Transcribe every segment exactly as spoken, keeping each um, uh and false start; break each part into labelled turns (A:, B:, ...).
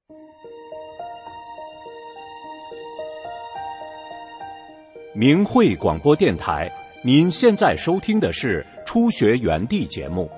A: 明慧广播电台，您现在收听的是初学园地节目。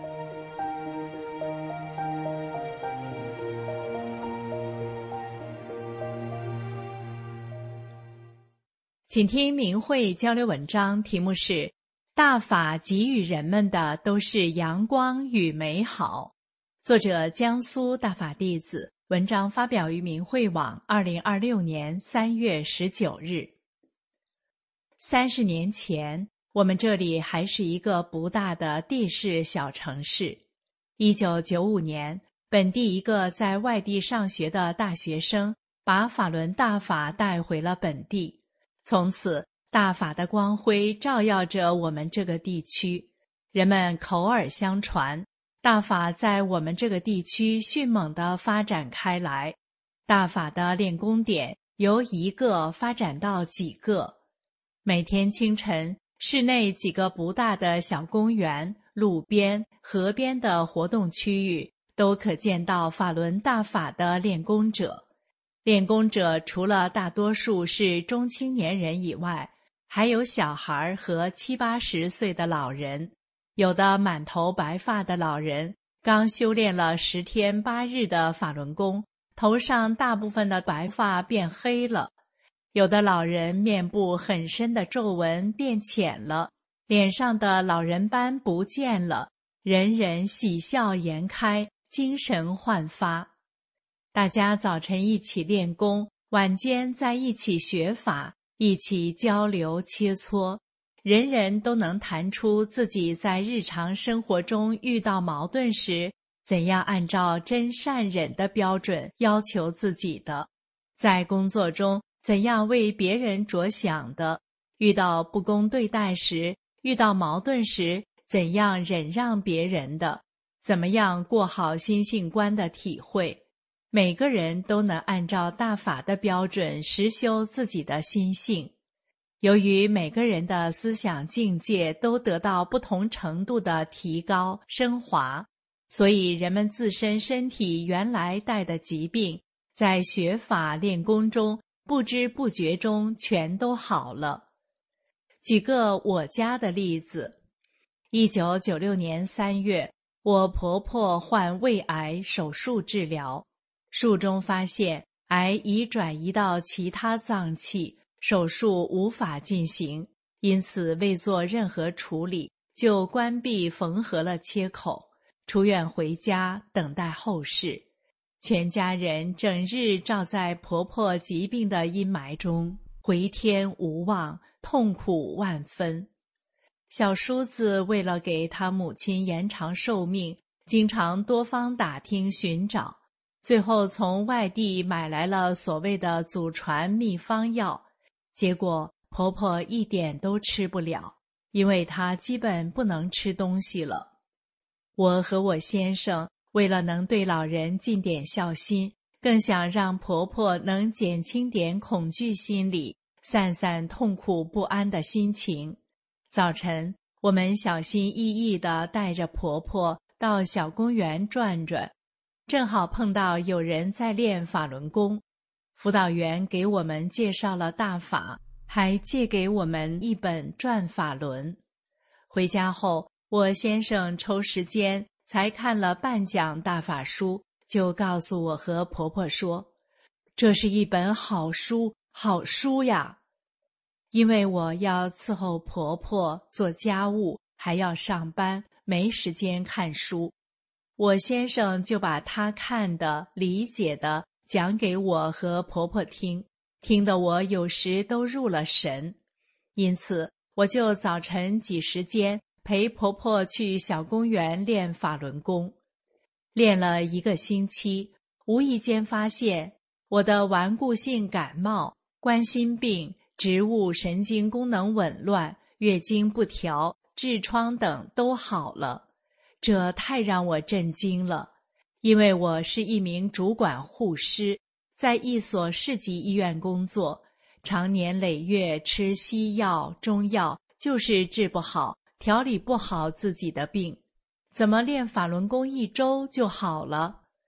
B: 请听明慧交流文章，题目是大法给予人们的都是阳光与美好，作者江苏大法弟子，文章发表于明慧网二零二六年三月十九日。三十年前，我们这里还是一个不大的地市小城市。一九九五年，本地一个在外地上学的大学生把法轮大法带回了本地，从此大法的光辉照耀着我们这个地区，人们口耳相传，大法在我们这个地区迅猛地发展开来。大法的练功点由一个发展到几个。每天清晨，市内几个不大的小公园、路边、河边的活动区域都可见到法轮大法的练功者。练功者除了大多数是中青年人以外，还有小孩和七八十岁的老人，有的满头白发的老人刚修炼了十天八日的法轮功，头上大部分的白发变黑了。有的老人面部很深的皱纹变浅了，脸上的老人斑不见了，人人喜笑颜开，精神焕发。大家早晨一起练功，晚间在一起学法，一起交流切磋，人人都能谈出自己在日常生活中遇到矛盾时，怎样按照真善忍的标准要求自己的，在工作中怎样为别人着想的，遇到不公对待时，遇到矛盾时，怎样忍让别人的，怎么样过好心性观的体会。每个人都能按照大法的标准实修自己的心性。由于每个人的思想境界都得到不同程度的提高升华，所以人们自身身体原来带的疾病，在学法练功中不知不觉中全都好了。举个我家的例子，一九九六年三月，我婆婆患胃癌手术治疗，术中发现癌已转移到其他脏器，手术无法进行，因此未做任何处理，就关闭缝合了切口，出院回家等待后事。全家人整日照在婆婆疾病的阴霾中，回天无望，痛苦万分。小叔子为了给他母亲延长寿命，经常多方打听寻找，最后从外地买来了所谓的祖传秘方药，结果婆婆一点都吃不了，因为她基本不能吃东西了。我和我先生为了能对老人尽点孝心，更想让婆婆能减轻点恐惧心理，散散痛苦不安的心情。早晨，我们小心翼翼地带着婆婆到小公园转转，正好碰到有人在练法轮功，辅导员给我们介绍了大法，还借给我们一本《转法轮》。回家后，我先生抽时间才看了半讲大法书，就告诉我和婆婆说，这是一本好书，好书呀。因为我要伺候婆婆做家务，还要上班，没时间看书。我先生就把他看的、理解的讲给我和婆婆听，听得我有时都入了神。因此，我就早晨挤时间陪婆婆去小公园练法轮功。练了一个星期，无意间发现我的顽固性感冒、冠心病、植物神经功能紊乱、月经不调、痔疮等都好了。这太让我震惊了，因为我是一名主管护师，在一所市级医院工作，常年累月吃西药、中药，就是治不好、调理不好自己的病。怎么练法轮功一周就好了？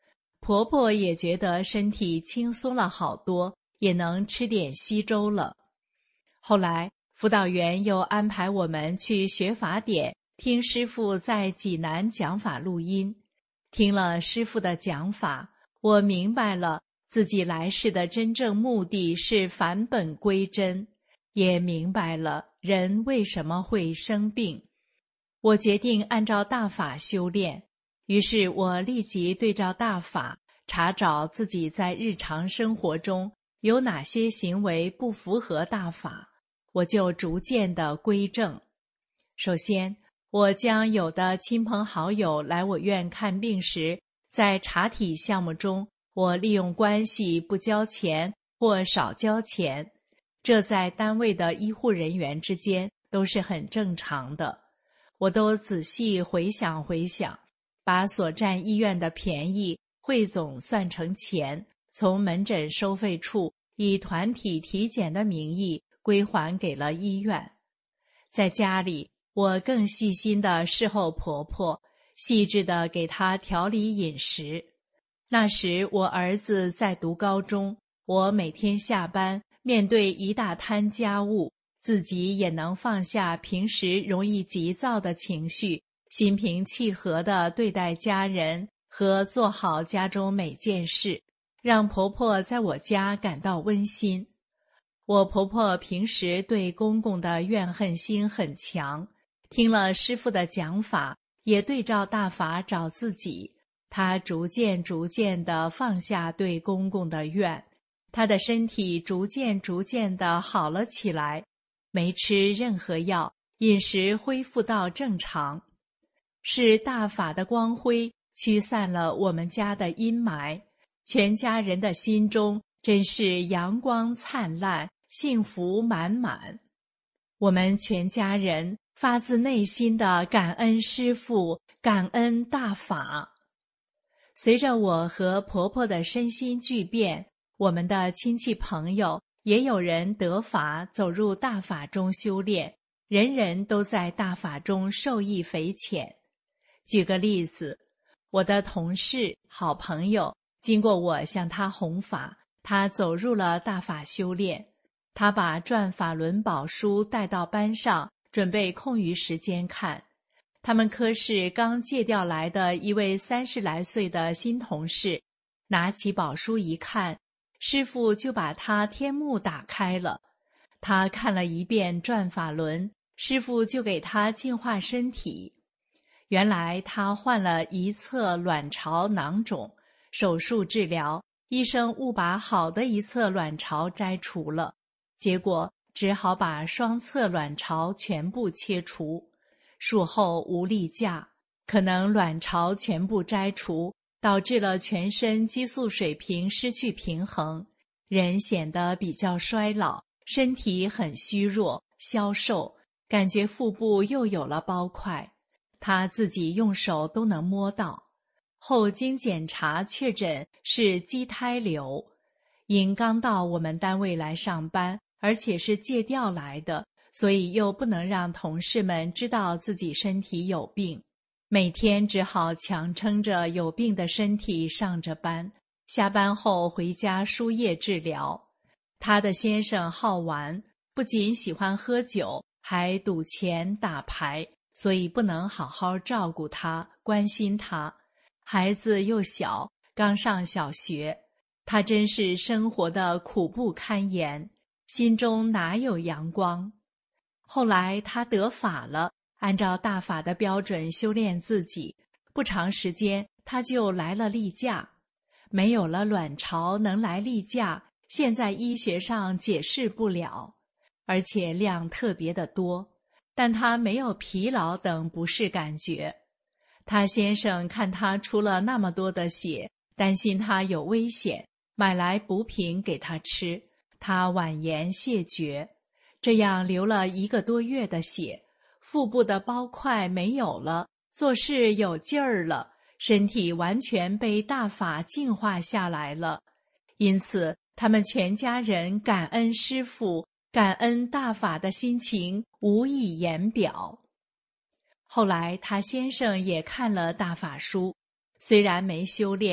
B: 婆婆也觉得身体轻松了好多，也能吃点稀粥了。后来辅导员又安排我们去学法典，听师父在济南讲法录音。听了师父的讲法，我明白了自己来世的真正目的是返本归真，也明白了人为什么会生病。我决定按照大法修炼，于是我立即对照大法，查找自己在日常生活中有哪些行为不符合大法，我就逐渐地归正。首先，我将有的亲朋好友来我院看病时，在查体项目中，我利用关系不交钱或少交钱，这在单位的医护人员之间都是很正常的。我都仔细回想回想，把所占医院的便宜汇总算成钱，从门诊收费处以团体体检的名义归还给了医院。在家里，我更细心地侍候婆婆，细致地给她调理饮食。那时我儿子在读高中，我每天下班面对一大摊家务，自己也能放下平时容易急躁的情绪，心平气和地对待家人和做好家中每件事，让婆婆在我家感到温馨。我婆婆平时对公公的怨恨心很强，听了师父的讲法，也对照大法找自己，她逐渐逐渐地放下对公公的怨，她的身体逐渐逐渐地好了起来，没吃任何药，饮食恢复到正常。是大法的光辉驱散了我们家的阴霾，全家人的心中真是阳光灿烂，幸福满满。我们全家人发自内心的感恩师父，感恩大法。随着我和婆婆的身心巨变，我们的亲戚朋友也有人得法走入大法中修炼，人人都在大法中受益匪浅。举个例子，我的同事、好朋友，经过我向他弘法，他走入了大法修炼。他把《转法轮宝书》带到班上，准备空余时间看。他们科室刚借调来的一位三十来岁的新同事，拿起宝书一看，师父就把他天目打开了。他看了一遍《转法轮》，师父就给他净化身体。原来他患了一侧卵巢囊肿，手术治疗，医生误把好的一侧卵巢摘除了，结果只好把双侧卵巢全部切除。术后无例假，可能卵巢全部摘除，导致了全身激素水平失去平衡，人显得比较衰老，身体很虚弱、消瘦，感觉腹部又有了包块，他自己用手都能摸到。后经检查确诊是畸胎瘤，因刚到我们单位来上班，而且是借调来的，所以又不能让同事们知道自己身体有病，每天只好强撑着有病的身体上着班，下班后回家输液治疗。他的先生好玩，不仅喜欢喝酒，还赌钱打牌，所以不能好好照顾他，关心他。孩子又小，刚上小学，他真是生活的苦不堪言，心中哪有阳光。后来他得法了，按照大法的标准修炼自己，不长时间他就来了例假。没有了卵巢能来例假，现在医学上解释不了，而且量特别的多，但他没有疲劳等不适感觉。他先生看他出了那么多的血，担心他有危险，买来补品给他吃，他婉言谢绝。这样流了一个多月的血，腹部的包块没有了，做事有劲儿了，身体完全被大法净化下来了。因此他们全家人感恩师父，感恩大法的心情无以言表。后来他先生也看了大法书，虽然没修炼，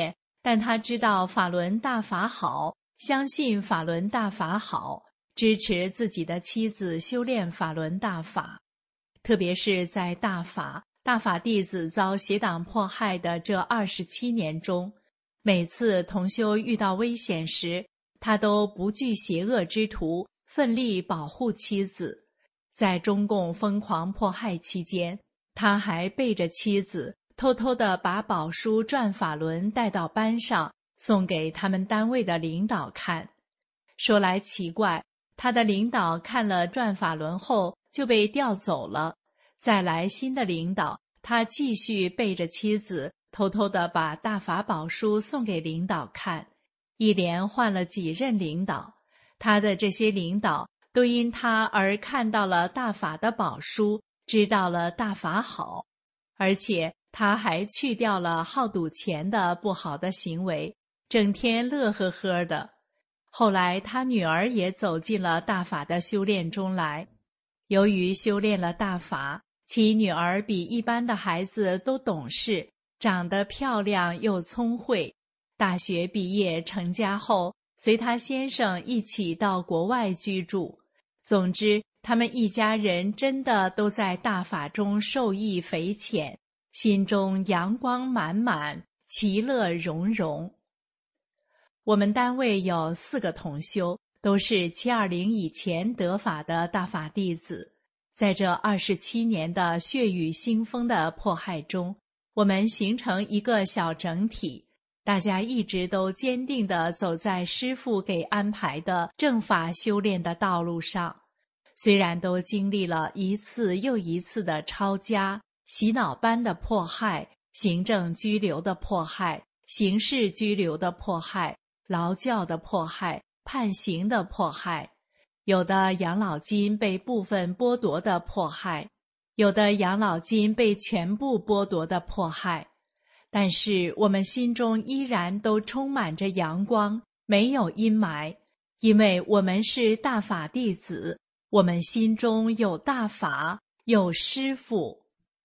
B: 但他知道法轮大法好，相信法轮大法好，支持自己的妻子修炼法轮大法。特别是在大法、大法弟子遭邪党迫害的这二十七年中，每次同修遇到危险时，他都不惧邪恶之徒，奋力保护妻子。在中共疯狂迫害期间，他还背着妻子，偷偷地把宝书转法轮带到班上，送给他们单位的领导看。说来奇怪，他的领导看了转法轮后就被调走了，再来新的领导，他继续背着妻子，偷偷地把大法宝书送给领导看。一连换了几任领导，他的这些领导都因他而看到了大法的宝书，知道了大法好，而且他还去掉了好赌钱的不好的行为，整天乐呵呵的。后来他女儿也走进了大法的修炼中来，由于修炼了大法，其女儿比一般的孩子都懂事，长得漂亮又聪慧。大学毕业成家后，随他先生一起到国外居住。总之，他们一家人真的都在大法中受益匪浅，心中阳光满满，其乐融融。我们单位有四个同修，都是七二零以前得法的大法弟子。在这二十七年的血雨腥风的迫害中，我们形成一个小整体，大家一直都坚定地走在师父给安排的正法修炼的道路上。虽然都经历了一次又一次的抄家、洗脑班的迫害、行政拘留的迫害、刑事拘留的迫害、劳教的迫害、判刑的迫害，有的养老金被部分剥夺的迫害，有的养老金被全部剥夺的迫害。但是我们心中依然都充满着阳光，没有阴霾，因为我们是大法弟子，我们心中有大法，有师父。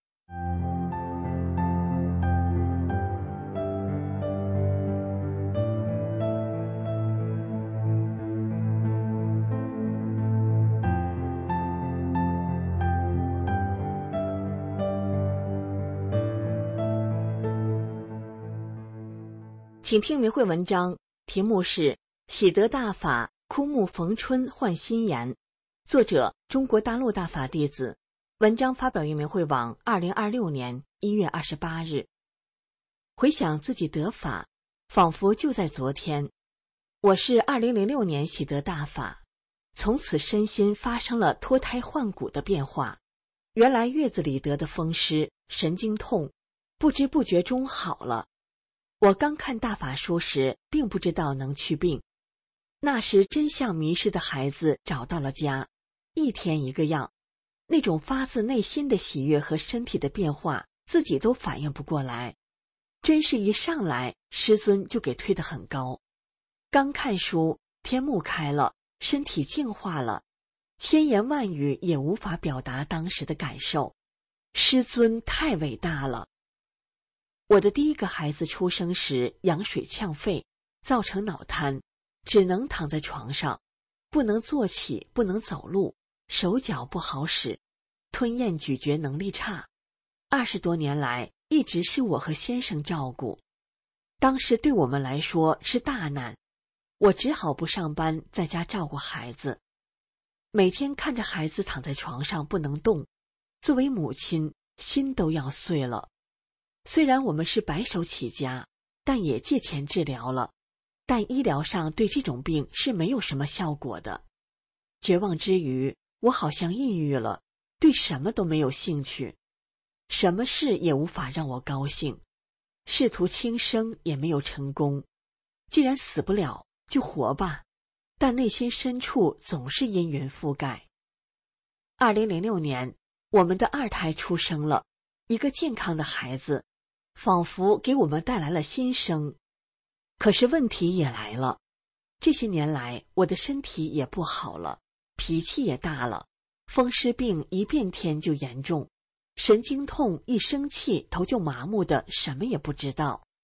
C: 请听明慧文章，题目是喜得大法，枯木逢春换新颜，作者中国大陆大法弟子，文章发表于明慧网二零二六年一月二十八日。回想自己得法，仿佛就在昨天。我是二零零六年喜得大法，从此身心发生了脱胎换骨的变化。原来月子里得的风湿、神经痛，不知不觉中好了。我刚看大法书时，并不知道能去病。那时真像迷失的孩子找到了家，一天一个样，那种发自内心的喜悦和身体的变化，自己都反应不过来。真是一上来，师尊就给推得很高。刚看书，天目开了，身体净化了，千言万语也无法表达当时的感受。师尊太伟大了。我的第一个孩子出生时羊水呛肺，造成脑瘫，只能躺在床上，不能坐起，不能走路，手脚不好使，吞咽咀嚼能力差。二十多年来，一直是我和先生照顾。当时对我们来说是大难，我只好不上班，在家照顾孩子。每天看着孩子躺在床上不能动，作为母亲，心都要碎了。虽然我们是白手起家，但也借钱治疗了，但医疗上对这种病是没有什么效果的。绝望之余，我好像抑郁了，对什么都没有兴趣，什么事也无法让我高兴，试图轻生也没有成功。既然死不了，就活吧，但内心深处总是阴云覆盖。二零零六年，我们的二胎出生了，一个健康的孩子，仿佛给我们带来了新生。可是问题也来了，这些年来我的身体也不好了，脾气也大了，风湿病一变天就严重，神经痛一生气头就麻木的什么也不知道。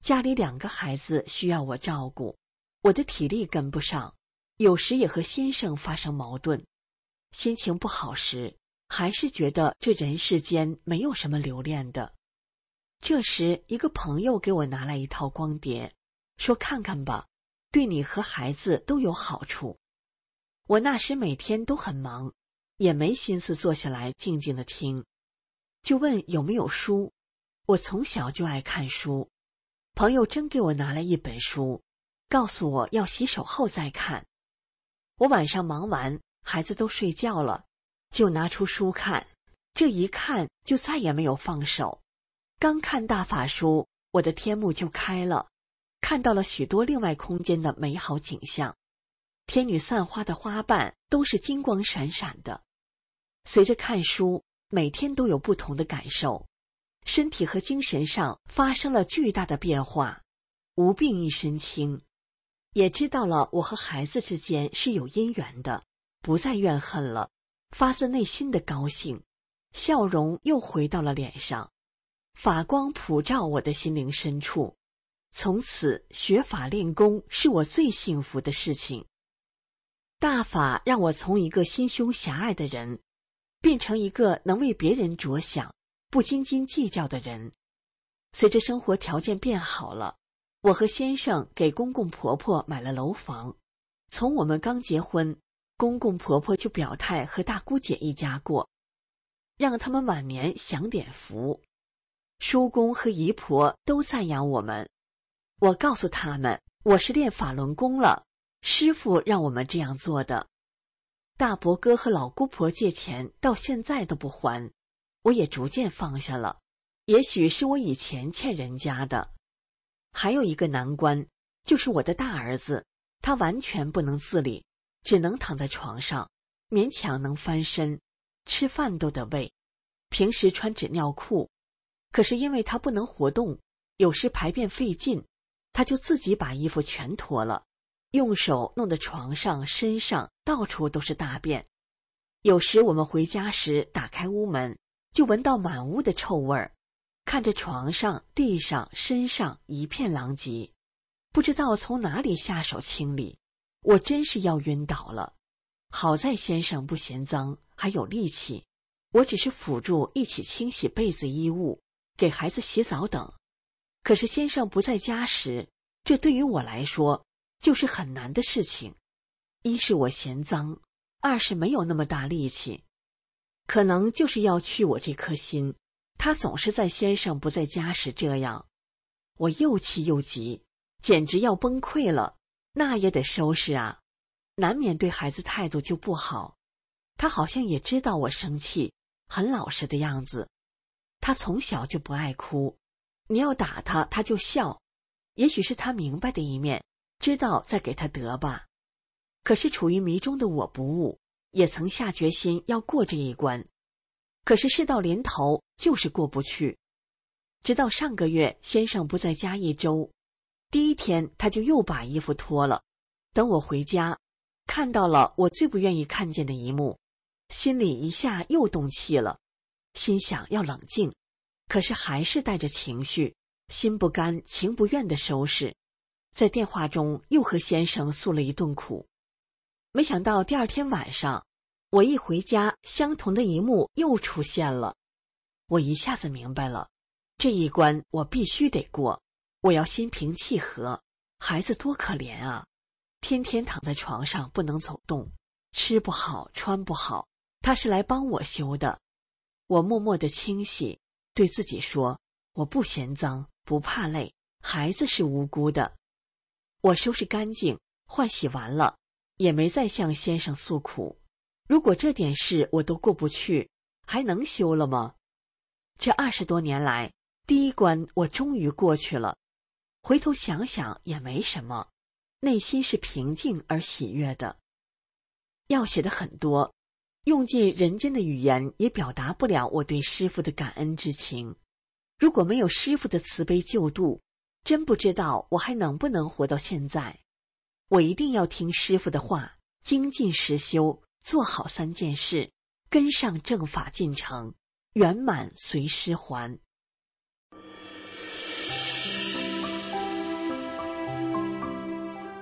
C: 家里两个孩子需要我照顾，我的体力跟不上，有时也和先生发生矛盾。心情不好时，还是觉得这人世间没有什么留恋的。这时，一个朋友给我拿来一套光碟，说看看吧，对你和孩子都有好处。我那时每天都很忙，也没心思坐下来静静地听，就问有没有书。我从小就爱看书，朋友真给我拿来一本书，告诉我要洗手后再看。我晚上忙完，孩子都睡觉了，就拿出书看，这一看就再也没有放手。刚看大法书，我的天目就开了，看到了许多另外空间的美好景象。天女散花的花瓣都是金光闪闪的。随着看书，每天都有不同的感受，身体和精神上发生了巨大的变化，无病一身轻。也知道了我和孩子之间是有姻缘的，不再怨恨了，发自内心的高兴，笑容又回到了脸上，法光普照我的心灵深处。从此学法练功是我最幸福的事情。大法让我从一个心胸狭隘的人，变成一个能为别人着想、不斤斤计较的人。随着生活条件变好了，我和先生给公公婆婆买了楼房。从我们刚结婚，公公婆婆就表态和大姑姐一家过，让他们晚年享点福。叔公和姨婆都赞扬我们。我告诉他们，我是练法轮功了，师父让我们这样做的。大伯哥和老姑婆借钱到现在都不还，我也逐渐放下了，也许是我以前欠人家的。还有一个难关，就是我的大儿子，他完全不能自理，只能躺在床上，勉强能翻身，吃饭都得喂，平时穿纸尿裤。可是因为他不能活动，有时排便费劲，他就自己把衣服全脱了，用手弄得床上、身上到处都是大便。有时我们回家时打开屋门，就闻到满屋的臭味儿，看着床上、地上、身上一片狼藉，不知道从哪里下手清理，我真是要晕倒了。好在先生不嫌脏，还有力气，我只是辅助一起清洗被子衣物，给孩子洗澡等。可是先生不在家时，这对于我来说就是很难的事情。一是我嫌脏，二是没有那么大力气。可能就是要去我这颗心，他总是在先生不在家时这样。我又气又急，简直要崩溃了，那也得收拾啊，难免对孩子态度就不好。他好像也知道我生气，很老实的样子。他从小就不爱哭，你要打他他就笑，也许是他明白的一面，知道再给他得吧。可是处于迷中的我不悟，也曾下决心要过这一关，可是事到临头就是过不去。直到上个月先生不在家一周，第一天他就又把衣服脱了。等我回家，看到了我最不愿意看见的一幕，心里一下又动气了，心想要冷静，可是还是带着情绪，心不甘情不愿地收拾。在电话中又和先生诉了一顿苦。没想到第二天晚上，我一回家，相同的一幕又出现了。我一下子明白了，这一关我必须得过，我要心平气和。孩子多可怜啊，天天躺在床上不能走动，吃不好穿不好，他是来帮我修的。我默默地清洗，对自己说，我不嫌脏，不怕累，孩子是无辜的。我收拾干净，换洗完了，也没再向先生诉苦。如果这点事我都过不去，还能修了吗？这二十多年来，第一关我终于过去了。回头想想也没什么，内心是平静而喜悦的。要写的很多，用尽人间的语言也表达不了我对师父的感恩之情。如果没有师父的慈悲救度，真不知道我还能不能活到现在。我一定要听师父的话，精进实修，做好三件事，跟上正法进程，圆满随师还。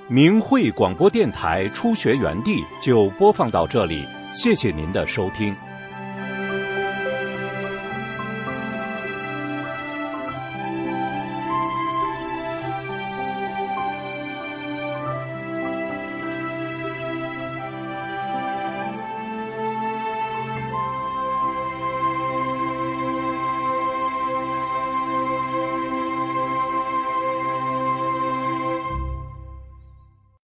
A: 明慧广播电台初学园地就播放到这里，谢谢您的收听。